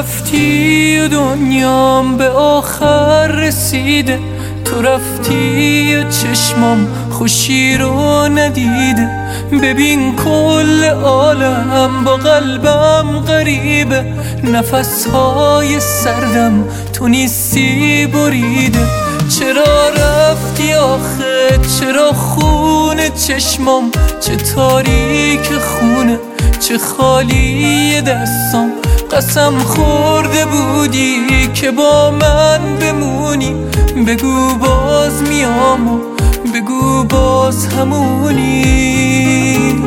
رفتی و دنیام به آخر رسیده، تو رفتی و چشمام خوشی رو ندیده. ببین کل عالم با قلبم غریبه، نفسهای سردم تو نیستی بریده. چرا رفتی آخه؟ چرا خونه چشمام چه تاریک خونه، چه خالی دستام. قسم خورده بودی که با من بمونی، بگو باز میام و بگو باز همونی.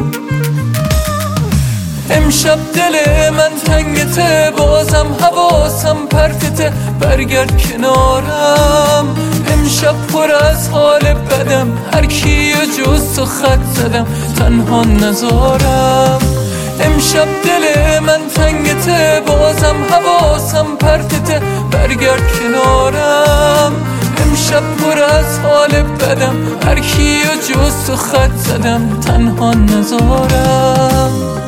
امشب دل من تنگته، بازم حواسم پرتته، برگرد کنارم. امشب پر از حال بدم، هر کیو جز تو خط زدم، تنها نذارم. امشب دل من تنگته، بازم حواسم پرتته، برگرد کنارم. امشب پر از حال بدم، هر کیو جز تو خط زدم، تنها نذارم.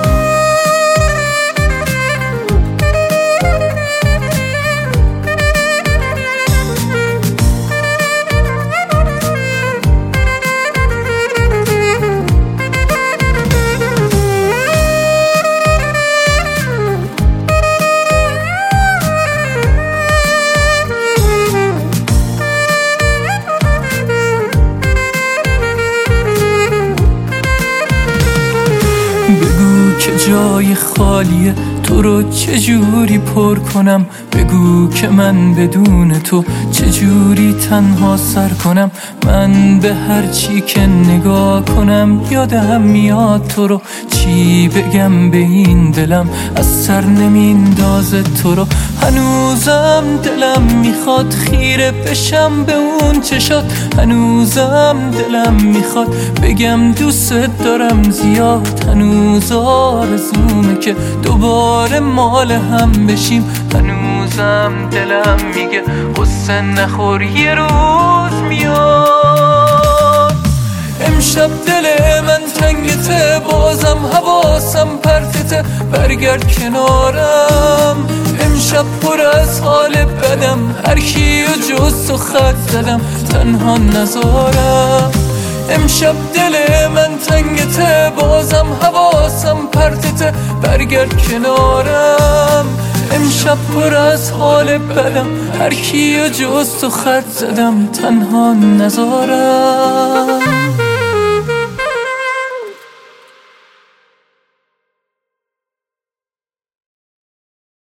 که جای خالیه، تو رو چجوری پر کنم؟ بگو که من بدون تو چجوری تنها سر کنم؟ من به هر چی که نگاه کنم یادم میاد تو رو، چی بگم به این دلم از سر نمیندازه تو رو. هنوزم دلم میخواد خیره بشم به اون چشات، هنوزم دلم میخواد بگم دوست دارم زیاد. هنوز آرزومه که دوباره مال هم بشیم، هنوزم دلم میگه قصه نخور یه روز میاد. امشب دل من تنگته، بازم حواسم پرتته، برگرد کنارم. امشب پر از حال بدم، هر کیو جز تو خط زدم، تنها نذارم. امشب دل من تنگته، بازم حواسم پرتته، برگرد کنارم. امشب پر از حال بدم، هر کیو جز تو خط زدم، تنها نذارم.